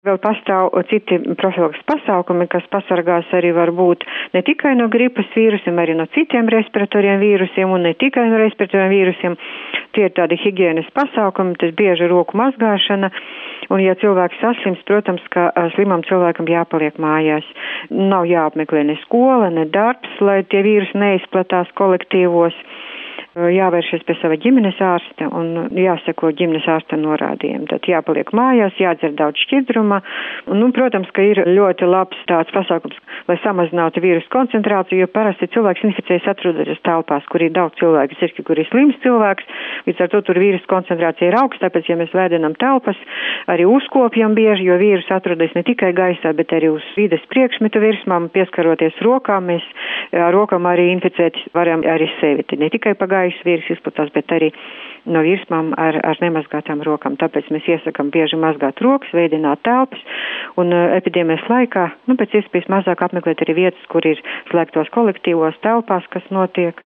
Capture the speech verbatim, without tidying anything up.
Vēl pastāv citi profilaks pasākumi, kas pasargās arī varbūt ne tikai no gripas vīrusiem, arī no citiem respiratoriem vīrusiem un ne tikai no respiratoriem vīrusiem. Tie ir tādi higienas pasākumi, tas bieži roku mazgāšana. Un, ja cilvēks saslims, protams, ka slimam cilvēkam jāpaliek mājās. Nav jāapmeklē ne skola, ne darbs, lai tie vīrusi neizplatās kolektīvos. Jāvēršas pie sava ģimenes ārsta un jāseko ģimenes ārsta norādījumiem. Tad jāpaliek mājās, jādzer daudz šķidruma. Un, nu, protams, ka ir ļoti labs tāds pasākums, lai samazinātu vīrusu koncentrāciju, jo parasti cilvēks inficējas atrodas telpās, kur ir daudz cilvēku, ir, kur ir slims cilvēks, līdz ar to tur vīrusu koncentrācija ir augsta, tāpēc, ja mēs vēdinam telpas, arī uzkopjam bieži, jo vīrus atrodas ne tikai gaisā, bet arī uz vides priekšmetu virsmām, pieskaroties rokām, mēs ar rokām arī inficēt varam arī sevi, ne tikai pa gaisu vīrus izplatās, bet arī no virsmām ar, ar nemazgātām rokām. Tāpēc mēs iesakam bieži mazgāt rokas, veidināt telpas un uh, epidēmijas laikā, nu, pēc iespējas mazāk apmeklēt arī vietas, kur ir slēgtos kolektīvos telpās, kas notiek.